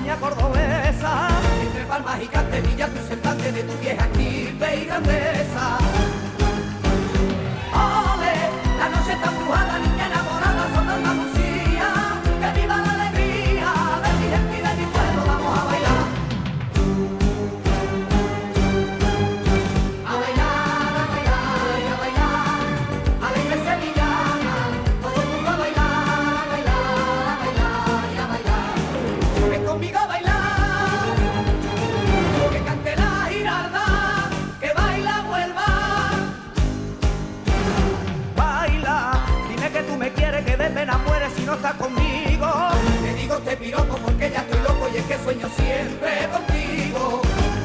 malagueña cordobesa. Entre palmas y canterillas tu semblante de tu vieja estirpe y grandeza. Ole, la noche está empujada, niña enamorada, son de Andalucía. Que viva la alegría de mi gente y de mi pueblo, vamos a bailar. A bailar, a bailar, a bailar, alegre sevillana, todo el mundo a bailar, a bailar, a bailar y a bailar. Ven conmigo a bailar, que cante la giralda, que baila vuelva. Baila, dime que tú me quieres, que de pena mueres si no estás conmigo. Te digo este piropo porque ya estoy loco y es que sueño siempre contigo.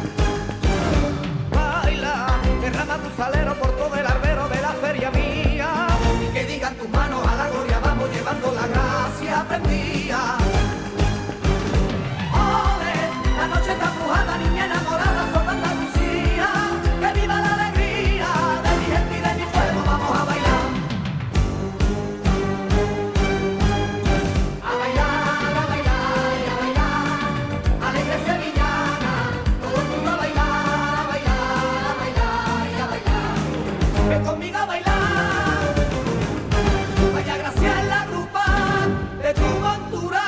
Baila, derrama tu salero por todo el albero de la feria mía. Y que digan tus manos a la gloria, vamos llevando la gracia prendida. Ole, la noche está empujada, niña enamorada, son de Andalucía. Que viva la alegría de mi gente y de mi pueblo, vamos a bailar. A bailar, a bailar y a bailar, alegre sevillana, todo el mundo a bailar, a bailar, a bailar y a bailar. Ven conmigo a bailar, vaya gracia en la grupa de tu montura.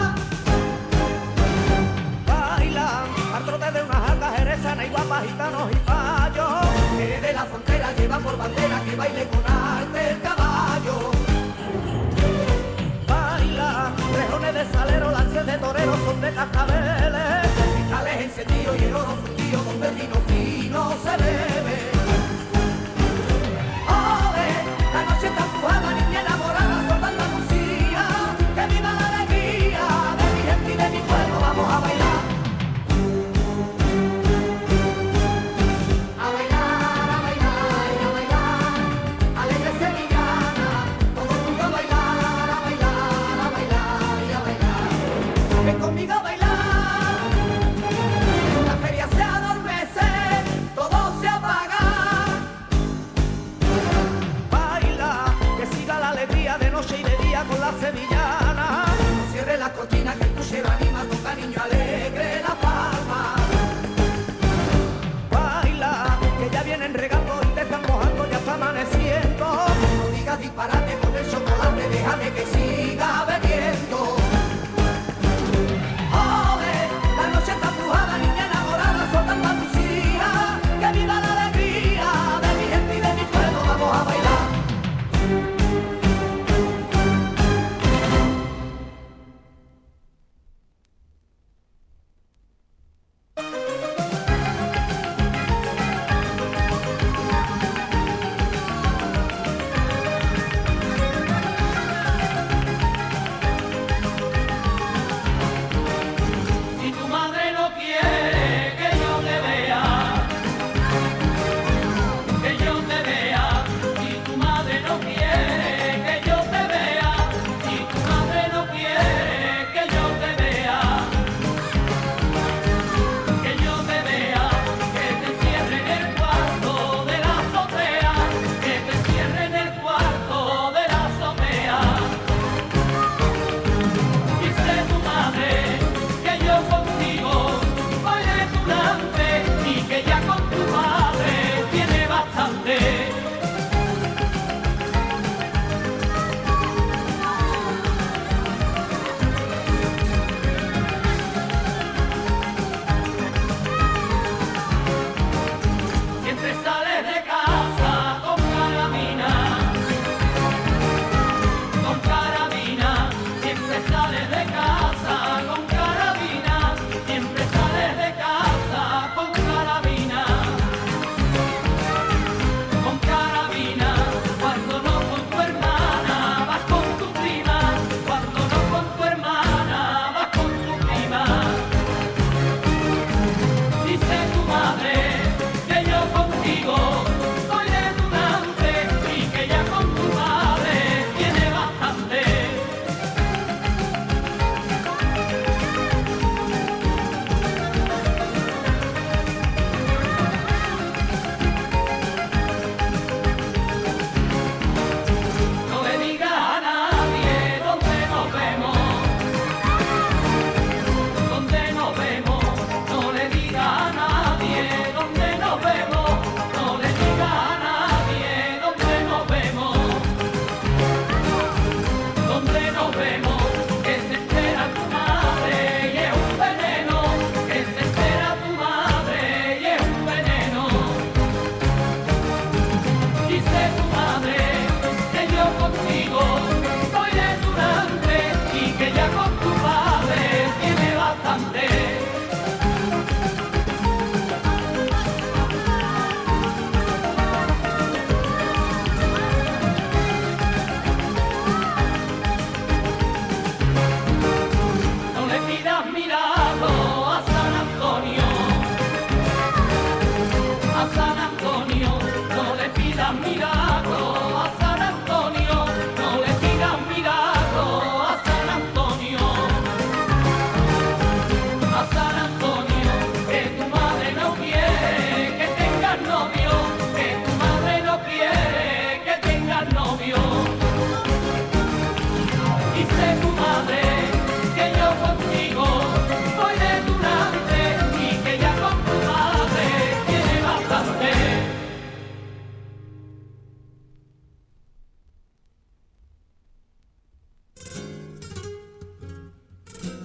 Baila, al trote de unas altas jerezanas y guapas, gitanos y payos. Que de la frontera lleva por bandera que baile con arte el caballo. Baila, rejones de salero, lances de toreros, son de cascabeles. Cristales encendidos y el oro fundido donde el vino fino se bebe. Ole, la noche está empujada, niña enamorada, son de Andalucía. Que viva la alegría de mi gente y de mi pueblo, vamos a bailar. A bailar, a bailar y a bailar, alegre sevillana, todo el mundo a bailar, a bailar, a bailar y a bailar. Ven conmigo a bailar, la feria se adormece, todo se apaga. Baila, que siga la alegría de noche y de día con la sevillana. No cierre las cortinas que el puchero anima, toca niño alegre la palma. Baila, que ya vienen regando y te están mojando, ya está amaneciendo. No digas disparate con el chocolate, déjame que siga bebiendo. Ole, la noche está empujada, niña enamorada, son de Andalucía. Que viva la alegría de mi gente y de mi pueblo, vamos a bailar.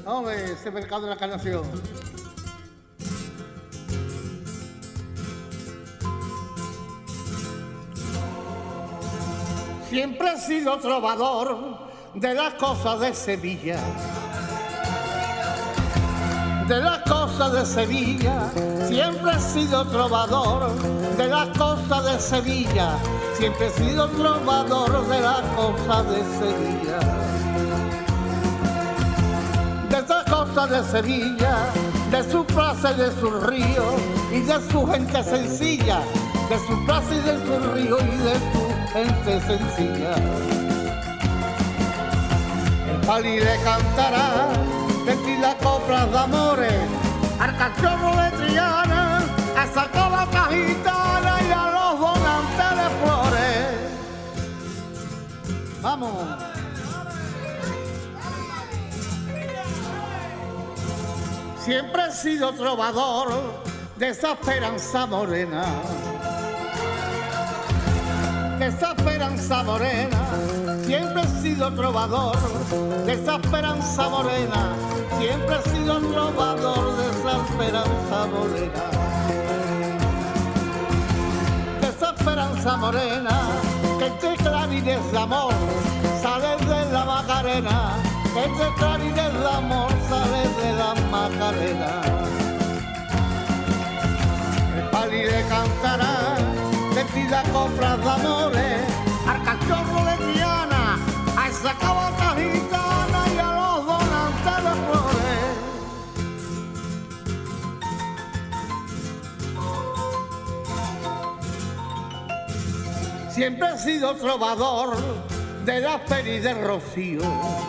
Hombre, ese mercado de la Encarnación. Siempre he sido trovador de las cosas de Sevilla. De las cosas de Sevilla, siempre he sido trovador de las cosas de Sevilla, siempre he sido trovador de las cosas de Sevilla. De esas cosas de Sevilla, de su plaza y de su río, y de su gente sencilla, de su plaza y de su río, y de su gente sencilla. El pali le cantará de ti las coplas de amores, al cachorro de Triana, a esa cavaca gitana y a los donantes de flores. Vamos. Siempre he sido trovador de esa esperanza morena, de esa esperanza morena. Siempre he sido trovador de esa esperanza morena, siempre he sido trovador de esa esperanza morena. De esa esperanza morena, que entre clarines de amor sale de la Macarena, que entre clarines de amor sale de la Macarena. El pali le cantará de ti las coplas de amores, al cachorro de Triana, a esa cavaca gitana y a los donantes de flores. Siempre he sido trovador de las peris de Rocío,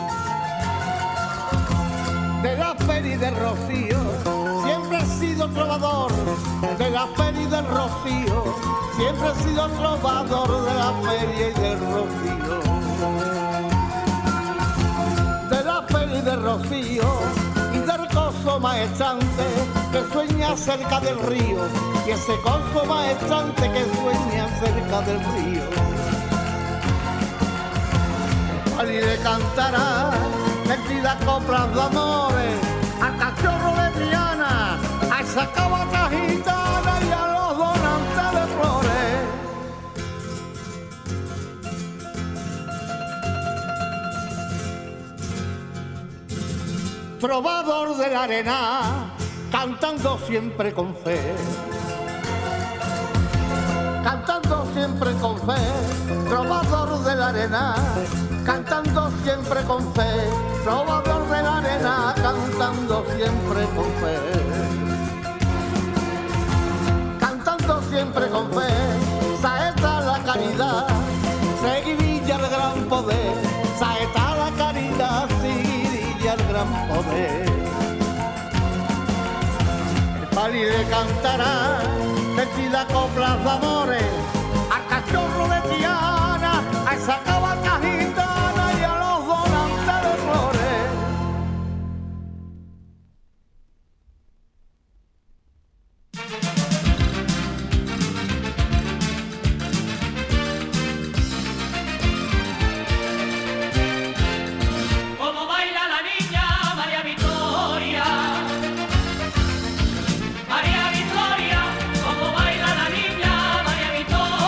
de las peris de Rocío. Siempre he sido trovador de la feria y del Rocío, siempre he sido trovador de la feria y del Rocío. De la feria y del Rocío y del coso maestrante que sueña cerca del río, y ese coso maestrante que sueña cerca del río. El pali le cantará mentira coplas de amores, al cachorro de Triana, a esa cavaca gitana y a los donantes de flores. Trovador de la arena, cantando siempre con fe, cantando siempre con fe. Trovador de la arena, cantando siempre con fe, trovador de la arena, cantando siempre con fe. Cantando siempre con fe, saeta la caridad, seguidilla el gran poder, saeta la caridad, seguidilla el gran poder. El pali le cantará vestida coplas de amores, al cachorro de Triana, a esa cavaca gitana y a los donantes de flores. Como baila la niña María Victoria, María Victoria, como baila la niña María Victoria.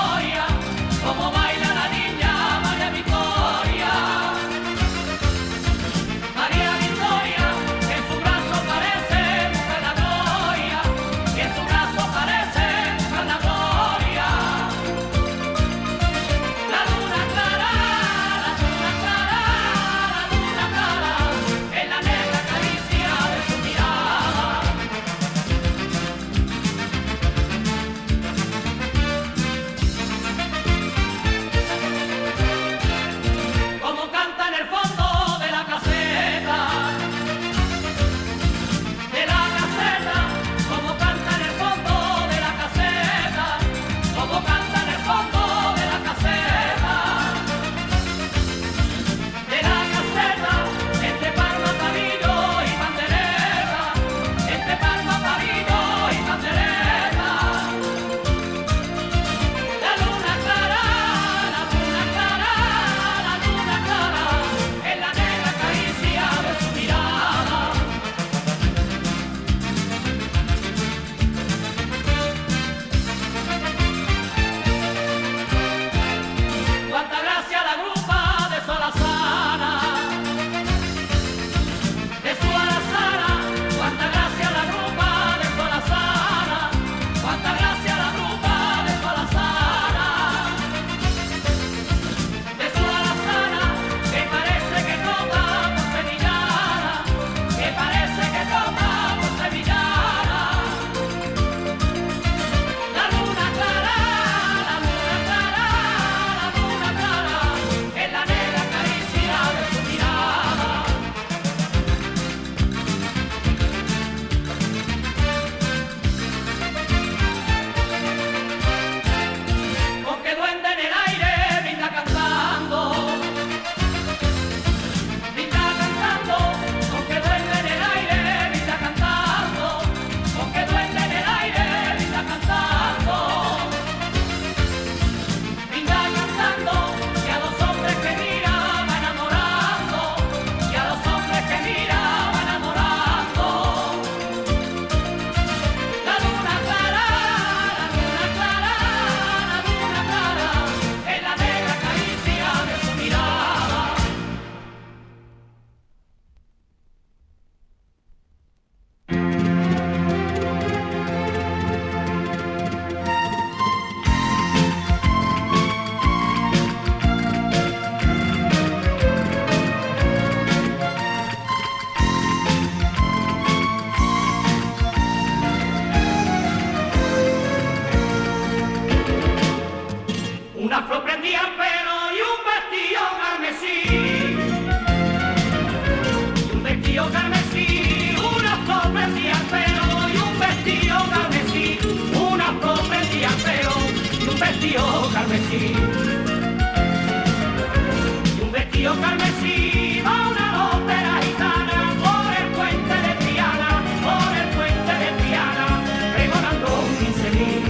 río Carmesí va una lotera gitana por el puente de Triana, por el puente de Triana, pregonando 15.000.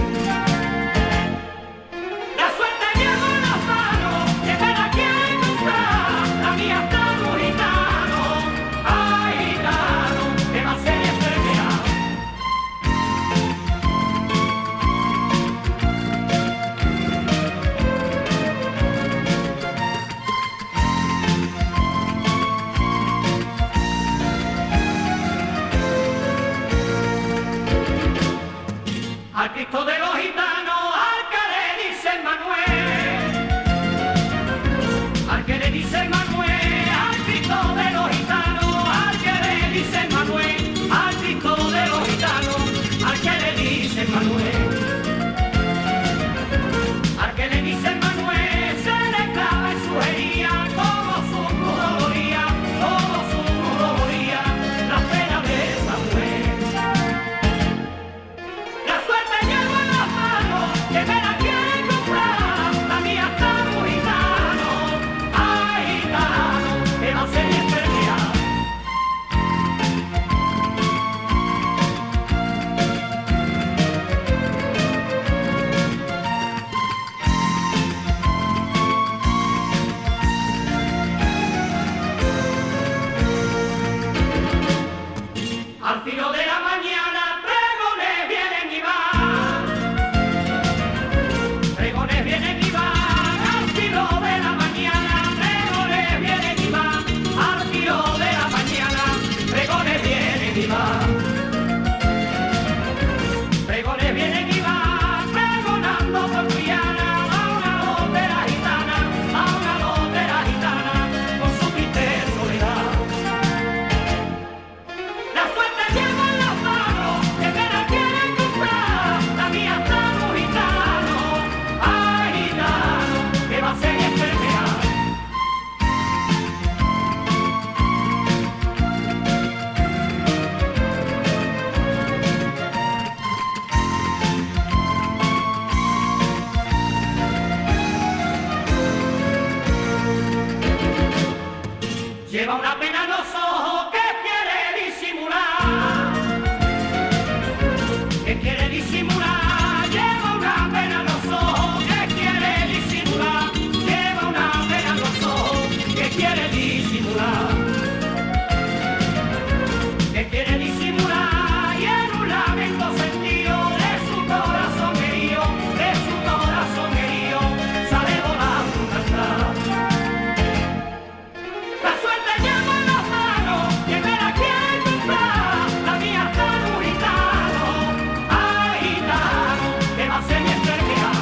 La suerte llevo en las manos, que me la quieren comprar, la mía está muy gitano, ay gitano, que va a ser enfermedad. Al Cristo de los gitanos, al que le dice Manuel, al que le dice Manuel, al Cristo de los gitanos, al que le dice Manuel, al Cristo de los gitanos, al que le dice Manuel, al que le dice Manuel, se le clava en su herida, como su crudoría, la pena de Samuel. La suerte llevo en las manos, que me la quieren comprar, la mía está muy gitano, ay gitano, que va a ser mi enfermedad. Al filo de la mañana, pregones vienen y van. Pregones vienen y van. Al filo de la mañana, pregones vienen y van. Al filo de la mañana, pregones vienen y van. Pregones vienen y van, pregonando por Triana, a una lotera gitana, con su triste soledad. La suerte llevo en las manos, que me la quieren comprar, la mía está muy gitano, ay gitano, que va a ser mi enfermedad. Lleva una pena en los ojos que quiere disimular, que quiere disimular, lleva una pena en los ojos que quiere disimular, lleva una pena en los ojos que quiere disimular, que quiere disimular, y en un lamento sentido de su corazón herido, sale volando un cantar. La suerte llevo en las manos, que me la quieren comprar, la mía está muy gitano, ay gitano, que va a ser mi enfermedad.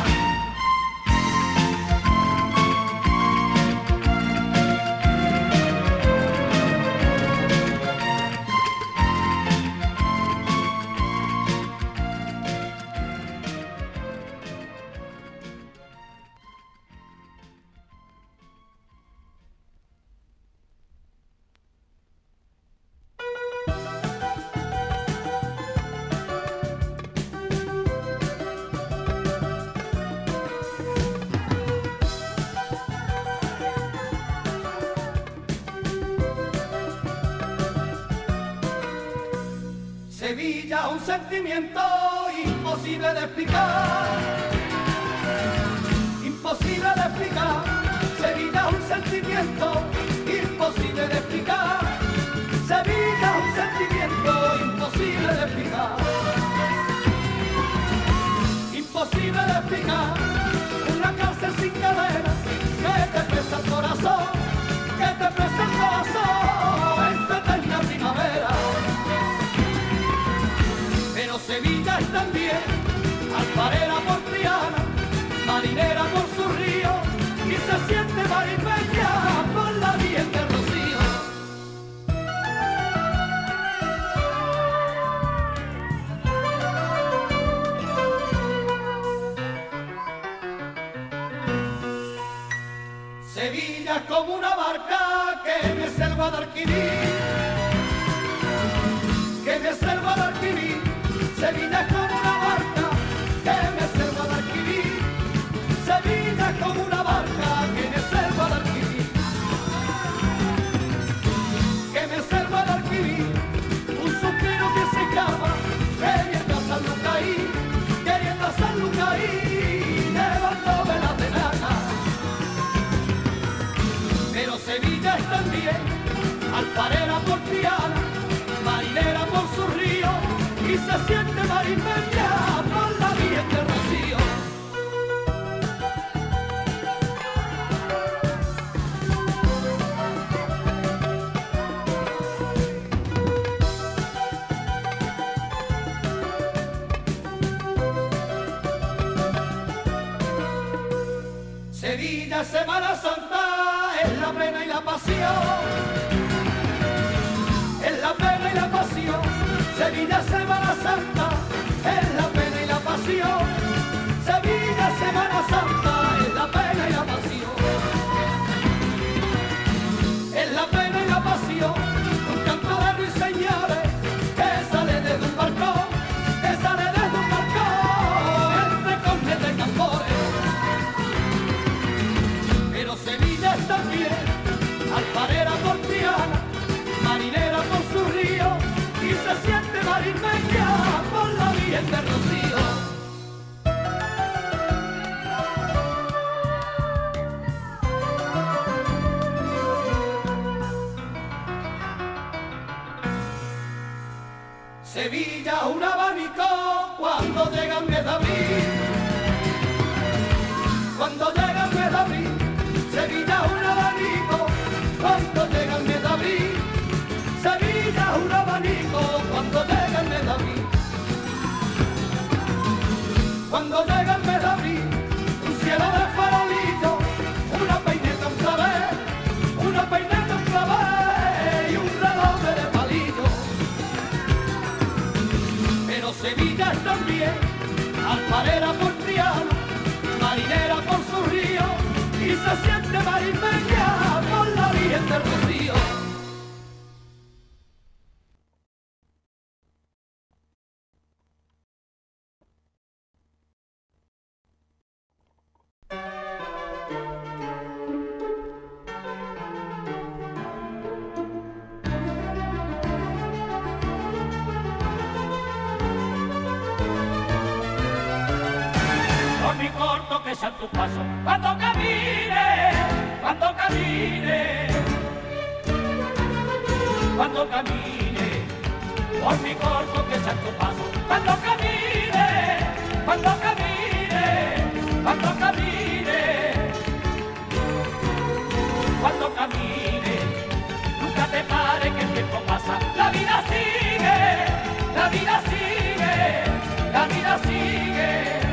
Sevilla, un sentimiento imposible de explicar, imposible de explicar. Sevilla, un sentimiento imposible de explicar. Sevilla, un sentimiento imposible de explicar. Imposible de explicar. Una cárcel sin cadenas que te pesa el corazón, que te pesa el corazón en tu eterna primavera. Pero Sevilla es también alfarera por Triana, marinera por su río, y se siente maripeña por la miel del rocío. Sevilla es como una barca que me es el Guadalquivir, que me es el Guadalquivir. Sevilla es como una barca que me es el Guadalquivir. Sevilla es como una barca que me es el Guadalquivir. Sevilla es también alfarera por Triana, marinera por su río, y se siente marimeña por la Virgen de Rocío. Sevilla, Semana Santa, es la pena y la pasión. Es la pena y la pasión. Sevilla, Semana Santa, es la pena y la pasión. Sevilla, Semana Santa, es la pena y la pasión. Es la pena y la pasión. Un canto de ruiseñores que sale desde un balcón, que sale desde un balcón, entre cornes de tambores. Pero Sevilla es también alfarera por Triana, marinera por su río, y se siente marimeña por la Virgen de Rocío. Sevilla un abanico cuando llega el mes de abril. Cuando llega el mes de abril, Sevilla un abanico cuando llega el mes de abril. Sevilla un abanico cuando llega el mes de abril. Cuando llega el mes de abril, un cielo de farolillo, una peineta un clavel, una peineta un clavel y un reloj de palillo. Pero Sevilla es también alfarera por Triana, marinera por su río, y se siente marimeña por la Virgen del Rocío. Por mi corto que sea tu paso, cuando camine, cuando camine, cuando camine, por mi corto que sea tu paso, cuando camine, cuando camine, cuando camine, cuando camine, nunca te pare que el tiempo pasa, la vida sigue, la vida sigue, la vida sigue.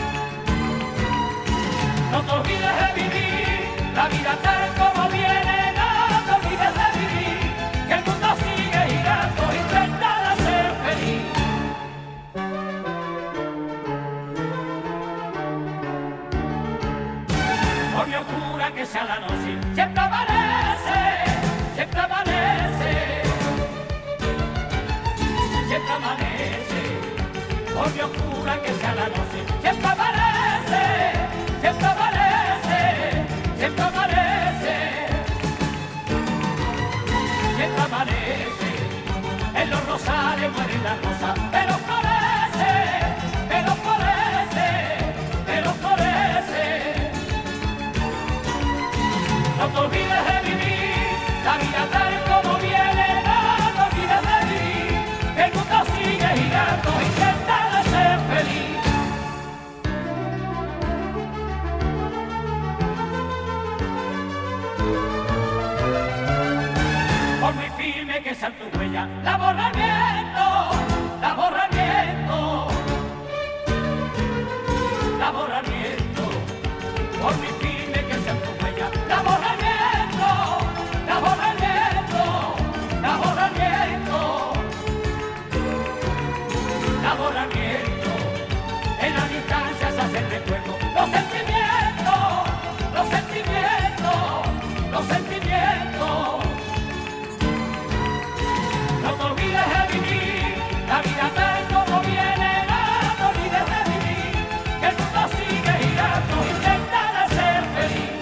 No te olvides de vivir la vida tal como viene, no te olvides de vivir, que el mundo sigue girando, intenta ser feliz. Por mi oscura que sea la noche, siempre amanece, siempre amanece, siempre amanece. Por mi oscura que sea la noche, siempre amanece, siempre amanece, siempre amanece, siempre amanece. En los rosales mueren las rosas, pero florece, pero florece, pero florece. No te olvides de vivir la vida tal como viene, no te olvides de vivir, que el mundo sigue girando, intenta ser feliz. Por muy firme que sea tu huella, la borra el viento, la borra el viento, la borra el viento. Por muy firme que sea tu huella, la borra el viento, la borra el viento, la borra el viento, la borra el viento. En la distancia se hace el recuerdo, los sentimientos, los sentimientos, los sentimientos. No te olvides de vivir la vida tal como viene, no te olvides de vivir, que el mundo sigue girando, intenta ser feliz.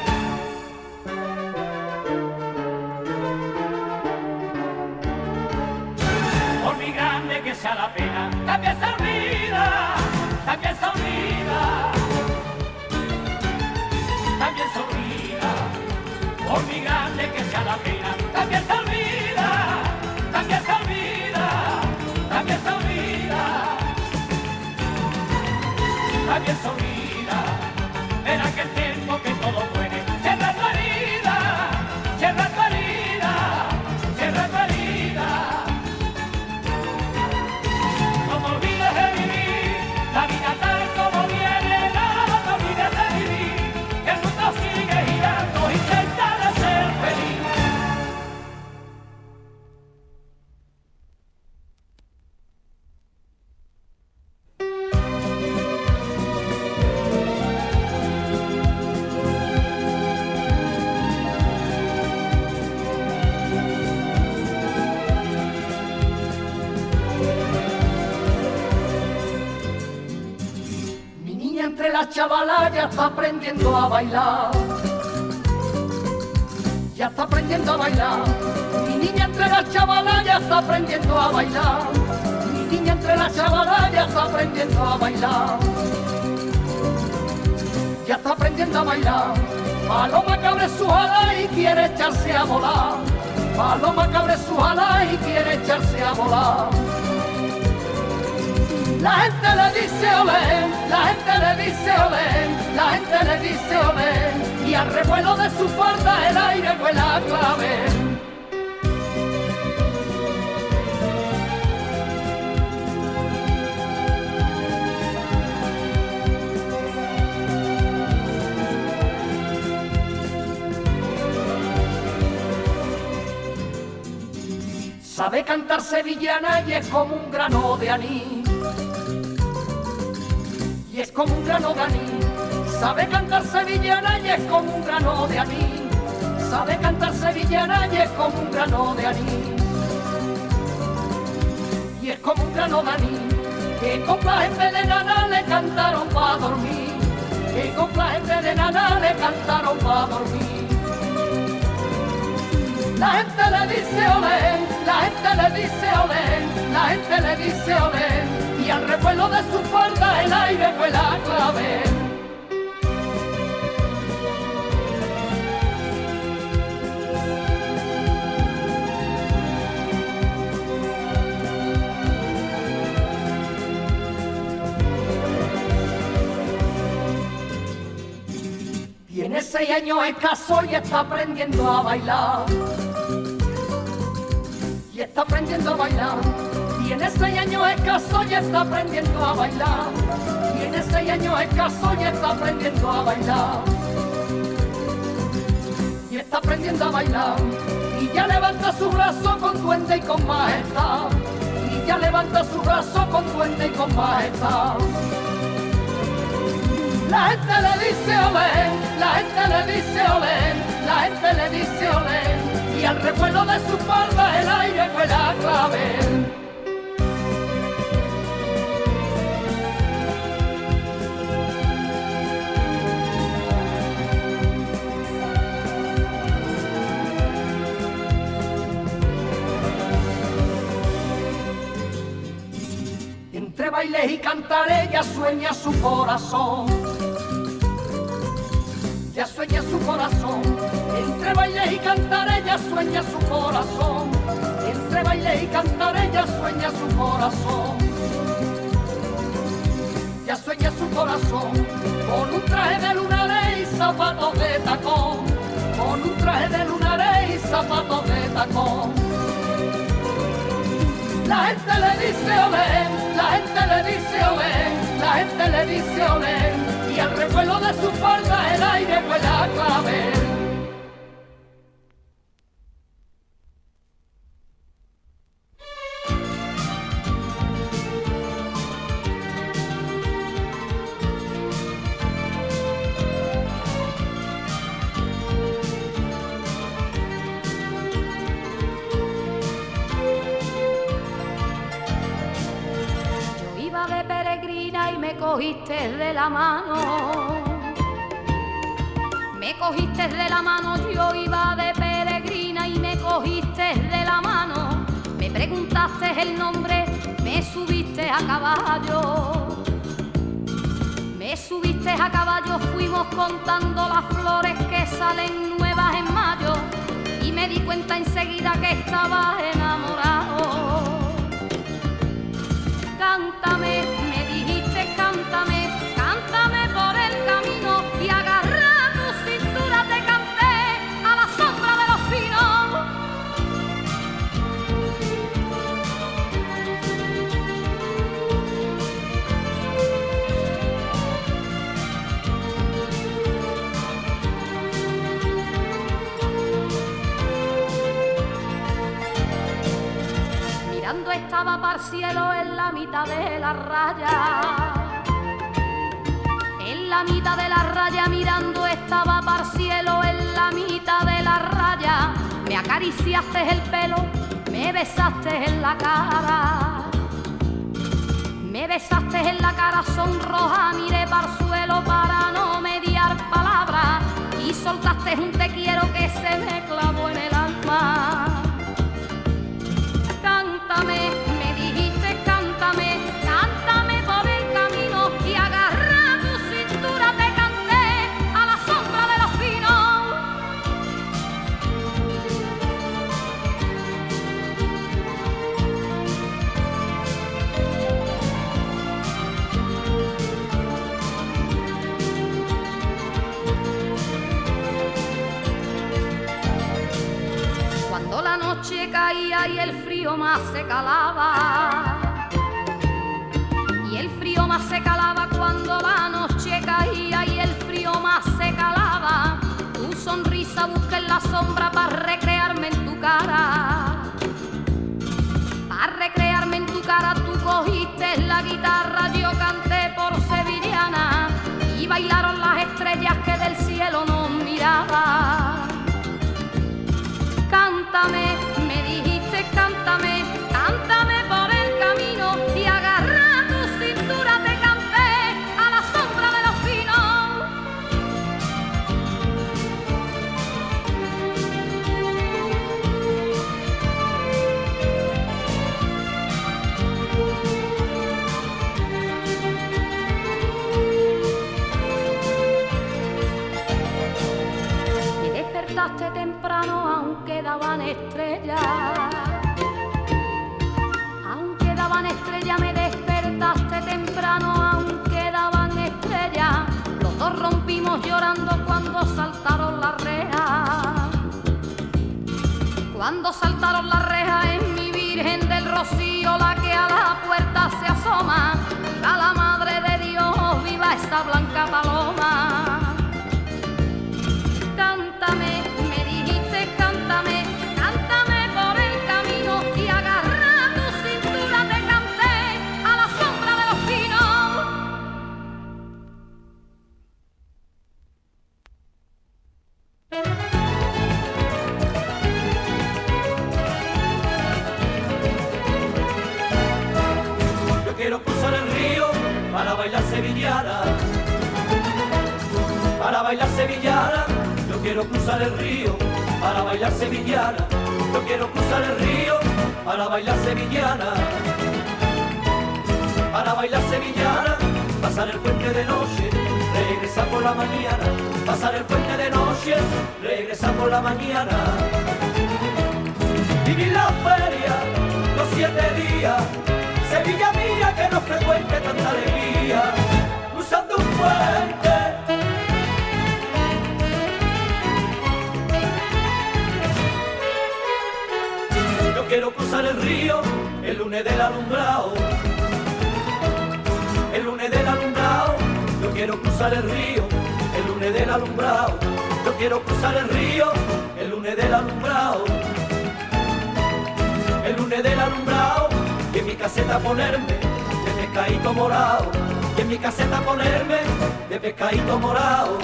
Por muy grande que sea la pena, también se olvida, también se olvida, también se olvida. Por muy grande que sea la pena. También se olvida, también se olvida, también se olvida, también se olvida. En aquel tiempo que todo puede, cierra tu herida, cierra tu herida, cierra tu herida. No te olvides de vivir la vida tal como viene, no te olvides de vivir, que el mundo sigue girando, intenta de ser feliz. Entre las chavalas ya está aprendiendo a bailar, ya está aprendiendo a bailar. Mi niña entre las chavalas ya está aprendiendo a bailar, mi niña entre las chavalas ya está aprendiendo a bailar, ya está aprendiendo a bailar. Paloma que abre su ala y quiere echarse a volar, paloma que abre su ala y quiere echarse a volar. La gente le dice olé, la gente le dice olé, la gente le dice olé, y al revuelo de su falda el aire vuela a clavel. Sabe cantar sevillana y es como un grano de anís, y es como un grano de anís. Sabe cantar sevillana y es como un grano de anís, sabe cantar sevillana y es como un grano de anís, y es como un grano de anís. Que coplas en vez de nana le cantaron pa' dormir, que coplas en vez de nana le cantaron pa' dormir. La gente le dice olé, la gente le dice olé, la gente le dice olé, y al revuelo de su falda el aire vuela a clavel. Tiene 6 años escaso y está aprendiendo a bailar, y está aprendiendo a bailar. Tiene 6 años escaso y está aprendiendo a bailar, tiene 6 años escaso y está aprendiendo a bailar, y está aprendiendo a bailar. Y ya levanta su brazo con duende y con majestad, y ya levanta su brazo con duende y con majestad. La gente le dice olé, la gente le dice olé, la gente le dice olé, y al revuelo de su falda el aire vuela a clavel. Entre bailes y cantar ella sueña su corazón, ya sueña su corazón. Entre bailes y cantar ella sueña su corazón, entre bailes y cantar ella sueña su corazón, ya sueña su corazón. Con un traje de lunares y zapatos de tacón, con un traje de lunares y zapatos de tacón. La gente le dice olé, la gente le dice olé, la gente le dice olé, y al revuelo de su falda el aire vuela a clavel. Me cogiste de la mano, me cogiste de la mano, yo iba de peregrina y me cogiste de la mano, me preguntaste el nombre, me subiste a caballo, me subiste a caballo, fuimos contando las flores que salen nuevas en mayo y me di cuenta enseguida que estaba enamorado. Cántame, me dijiste, cántame, cántame por el camino y agarra tu cintura, te canté a la sombra de los pinos. Mirando estaba para el cielo en la mitad de la raya. En la mitad de la raya mirando estaba para el cielo en la mitad de la raya. Me acariciaste el pelo, me besaste en la cara. Me besaste en la cara sonroja, miré para el suelo para no mediar palabras y soltaste un te quiero que se me clavó en el alma. Cántame, me dijiste, cántame, cántame por el camino y agarra tu cintura, te canté a la sombra de los pinos. Cuando la noche caía y el frío más se calaba, y el frío más se calaba cuando la noche caía y el frío más se calaba, tu sonrisa busqué en la sombra para recrearme en tu cara. Para recrearme en tu cara tú cogiste la guitarra, yo canté por sevillana y bailaron las estrellas que del cielo nos miraban. Cántame, me dijiste, cántame, cántame por el camino y agarra tu cintura, te canté a la sombra de los pinos. Me despertaste temprano aunque daban estrellas. Aunque daban estrellas, me despertaste temprano aunque daban estrellas. Los dos rompimos llorando cuando saltaron las rejas. Cuando saltaron las rejas en mi Virgen del Rocío, la que a la puerta se asoma. Viva la Madre de Dios, viva esa blanca paloma. Cántame, me dijiste, cántame, cántame por el camino y agarra tu cintura, te canté a la sombra de los pinos. Yo quiero cruzar el río para bailar sevillana, para bailar sevillana. Yo quiero cruzar el río para bailar sevillana. Yo quiero cruzar el río para bailar sevillana. Para bailar sevillana, pasar el puente de noche, regresar por la mañana. Pasar el puente de noche, regresar por la mañana. Vivir la feria los 7 días, Sevilla mía que no frecuente tanta alegría, cruzando un puente. Yo quiero cruzar el río el lunes del alumbrado, el lunes del alumbrado. Yo quiero cruzar el río el lunes del alumbrado. Yo quiero cruzar el río el lunes del alumbrado, el lunes del alumbrado. Y en mi caseta ponerme de pescadito morado, y en mi caseta ponerme de pescadito morado.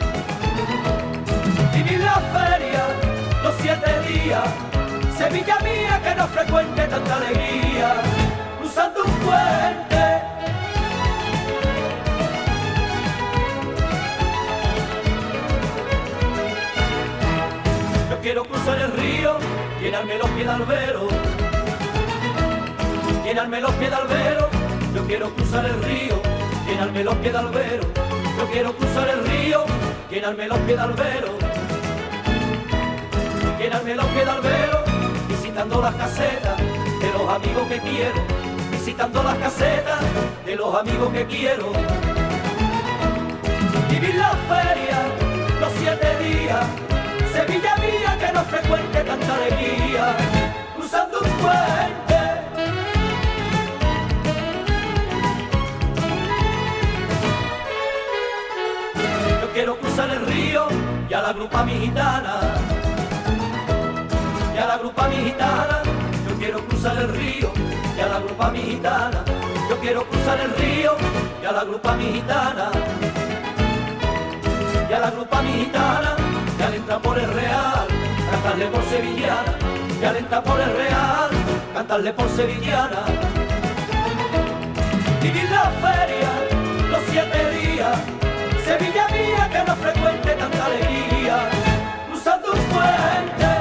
Vivir la feria los 7 días, Sevilla mía que no frecuente tanta alegría, cruzando un puente. Yo quiero cruzar el río, llenarme los pies de albero, llenarme los pies de albero. Yo quiero cruzar el río, llenarme los pies de albero. Yo quiero cruzar el río, llenarme los pies de albero. llenarme los pies al velo, visitando las casetas de los amigos que quiero, visitando las casetas de los amigos que quiero. Vivir la feria los 7 días, Sevilla mía que no frecuente tanta alegría, cruzando un puente. Yo quiero cruzar el río y a la grupa mi gitana, y a la grupa mi gitana. Yo quiero cruzar el río y a la grupa mi gitana. Yo quiero cruzar el río y a la grupa mi gitana. Y a la grupa mi gitana, que al entrar por el Real, cantarle por sevillana. Y al entrar por el Real, cantarle por sevillana. Vivir la feria los 7 días, Sevilla mía que no frecuente tanta alegría, cruzando un puente.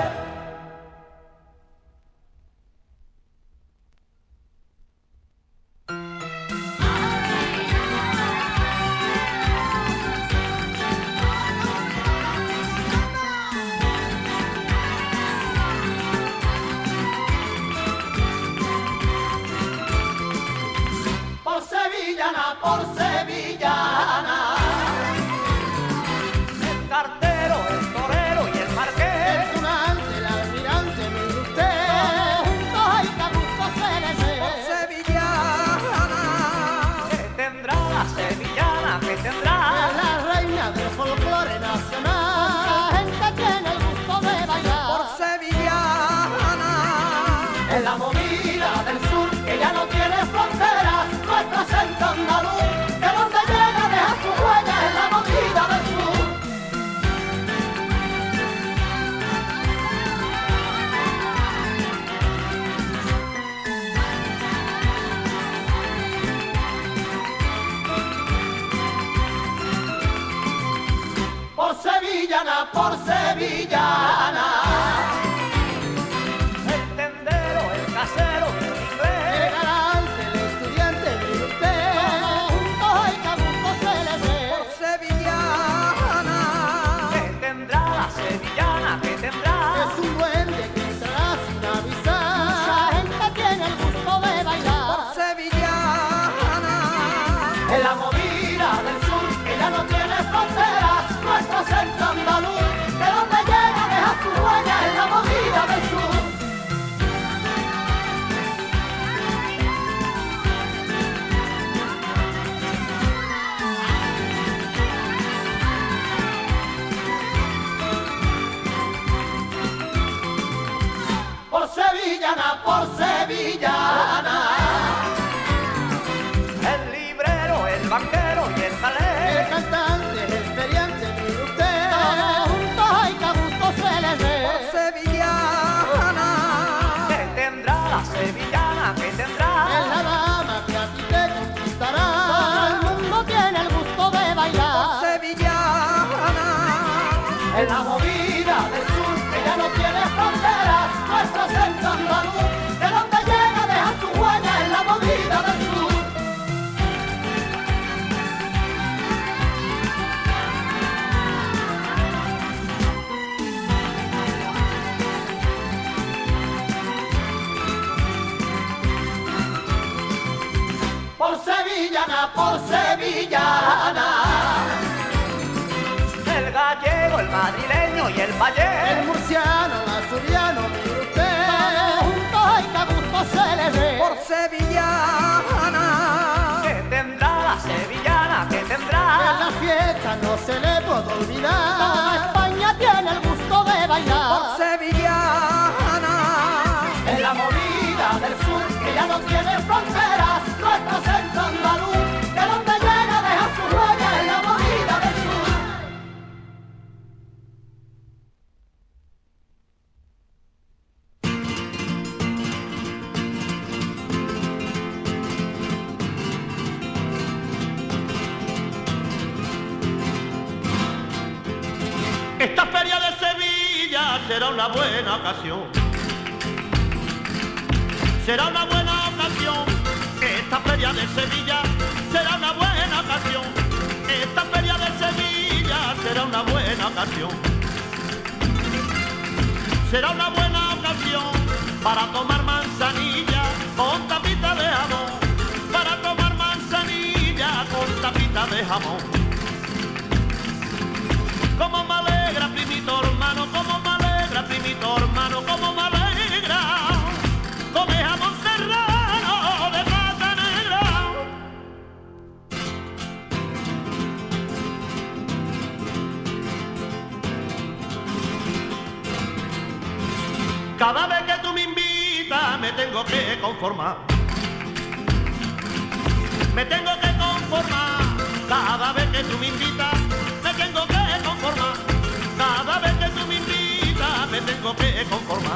Por sevillana, El cartero, el torero y el marqués. el tunante, el almirante, mire usted, juntos hay que a gusto se les ve. Por sevillana, que tendrá la sevillana, que tendrá. Es la reina del folclore nacional, la gente tiene el gusto de bailar. Por sevillana, En la movida del sur, que ya no tiene fronteras, nuestro acento andaluz, que donde llega deja su huella en la movida del sur. Por sevillana, el tendero, el casero y el inglés. el galante, el estudiante, mire usted, juntos hay que a gusto se les ve. Por sevillana, que tendrá la sevillana, que tendrá. Es un duende que entrará sin avisar, la gente tiene el gusto de bailar. Por sevillana, En la movida del sur, que ya no tiene fronteras, nuestro acento andaluz, que donde llega deja su huella en la movida del sur. Por sevillana, el librero, el banquero y el el calé. cantante, el feriante, mire usted, juntos hay que a gusto se les ve. Por sevillana, que tendrá la sevillana, que Es tendrá. la dama que a ti te conquistará, todo el mundo tiene el gusto de bailar. Por sevillana, En la movida del sur, que ya no tiene fronteras, nuestro acento andaluz, de donde llega deja su huella en la movida del sur. Por sevillana, el gallego, el madrileño y el el payés. murciano, el asturiano, mire usted, juntos hay que a gusto se les ve. Por sevillana, que tendrá la sevillana, que En tendrá. la fiesta no se le puede olvidar, toda España tiene el gusto de bailar. Por sevillana, En la movida del sur, que ya no tiene fronteras, nuestro acento andaluz, que donde llega deja su huella en la movida del sur. Esta feria de Sevilla será una buena ocasión. Será una buena ocasión. Esta feria de Sevilla será una buena ocasión. Esta feria de Sevilla será una buena ocasión. será una buena ocasión para tomar manzanilla con tapita de jamón, para tomar manzanilla con tapita de jamón. Como me alegra, primito hermano, como me alegra, primito hermano, como me alegra, come jamón serrano de pata negra. Cada vez que tú me invitas me tengo que conformar. Me tengo que conformar. Cada vez que tú me invitas me tengo que conformar. Cada vez que tú me invitas me tengo que conformar.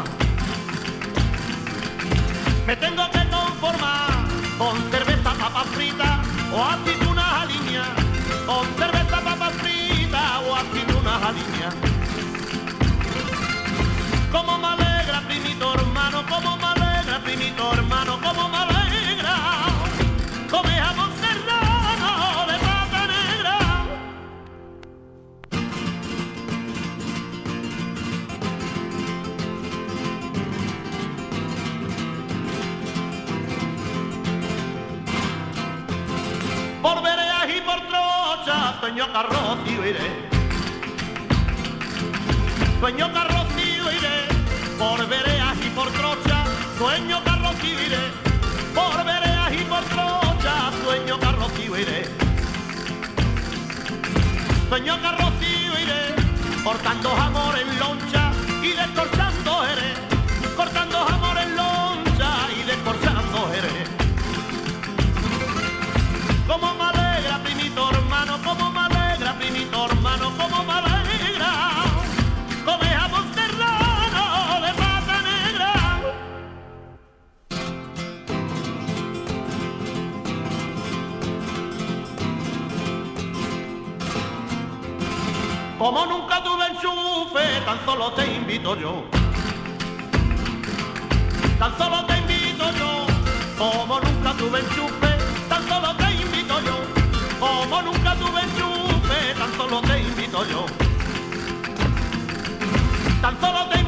Me tengo que conformar con cerveza, papas fritas o aceitunas aliñas. Con cerveza, papas fritas o aceitunas aliñas. Como me alegra, primito hermano, como me alegra, primito hermano, como me alegra, come jamón serrano de pata negra. Por veredas y por trochas, sueño carrocio iré. Sueño carrocio iré, por veredas y por trochas, sueño carrocio iré, por veredas y por trochas, sueño carrocio iré. Sueño carrocio iré, cortando jamón en loncha y descorchando jerez, cortando jamón en loncha y descorchando jerez. Como me alegra, primito hermano, como me alegra, primito hermano, como me alegra, come jamón serrano de pata negra. Como nunca tuve enchufe, tan solo te invito yo. Tan solo te invito yo. Como nunca tuve enchufe, tan solo te invito yo. Como nunca tuve enchufe, tan solo te invito yo. Tan solo te